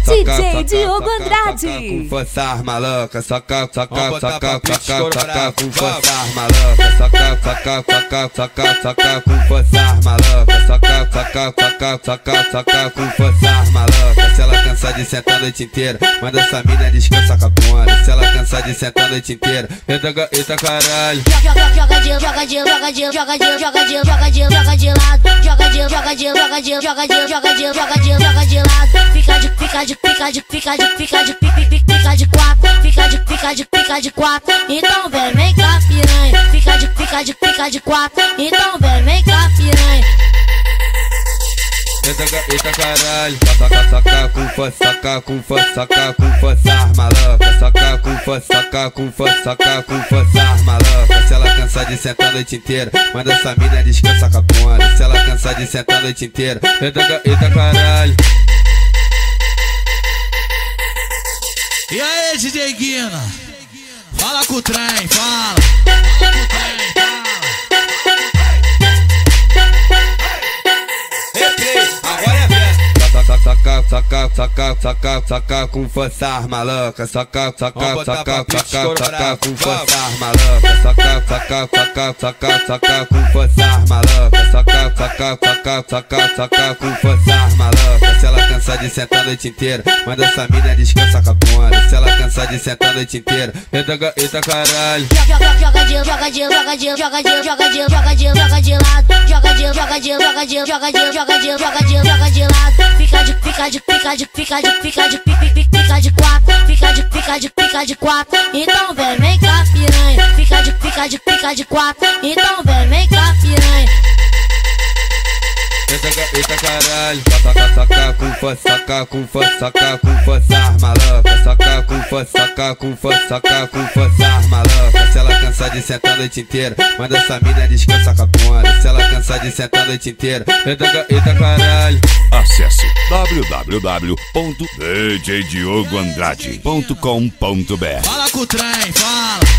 DJ Diogo Andrade. Com força maluca, soca com força maluca, soca com força maluca, soca com força maluca. Se ela cansa de sentar a noite inteira, manda essa mina descansa capona. Se ela cansa de sentar a noite inteira, eita caralho. Joga de lado, joga de lado, fica de quatro, então vem cá piranha, fica de quatro, então vem cá piranha. Eita caralho, soca com força maluca, soca com força maluca. Se ela cansa de sentar a noite inteira, manda essa mina descansa capona. Se ela cansa de sentar a noite inteira, eita caralho. E aí, DJ Guina? Fala com o trem, fala. Soca com força maluca, soca com força maluca, soca com força maluca, soca com força maluca. Se ela cansa de sentar a noite inteira, manda essa mina descansa capona. Se ela cansa de sentar a noite inteira, eita caralho. Joga de lado, fica de quatro, então vem cá piranha, fica de quatro, então vem cá piranha. Eita caralho, soca com força maluca, soca com força maluca. Se ela cansa de sentar a noite inteira, manda essa mina descansa capona. Se ela cansa de sentar a noite inteira, eita caralho. Acesse www.djdiogoandrade.com.br. Fala com o trem, fala.